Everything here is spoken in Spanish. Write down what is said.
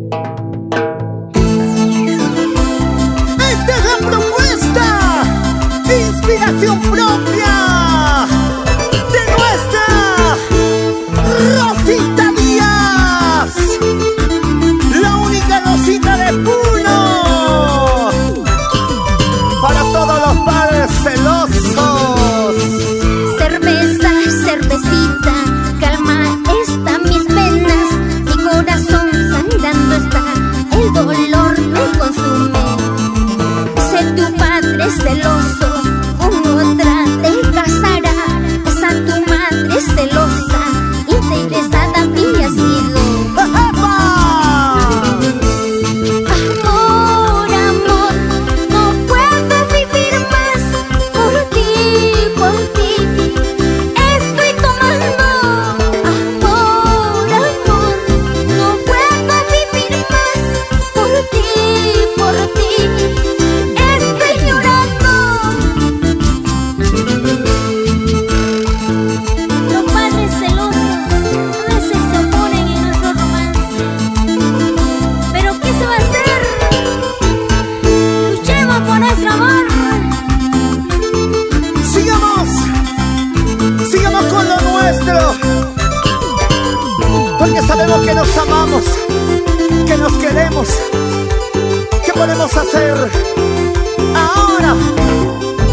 Esta es la propuesta, inspiración propia de nuestra Rosita Díaz, la única Rosita de Puno, para todos los padres celosos. Cerveza, cervecita, calma estas mis penas, mi corazón sangrando está, el dolor me consume. Sé tu padre celoso, con otra te casarás, a tu madre celosa, interesada había sido. Amor, amor, no puedo vivir más por ti, por ti. Estoy tomando. Amor, amor, no puedo vivir más por ti, por ti. Estoy llorando. Los padres celosos a veces se oponen en nuestro romance. Pero ¿qué se va a hacer? Luchemos por nuestro amor. Sigamos con lo nuestro, porque sabemos que nos amamos, que nos queremos. ¿Qué podemos hacer ahora?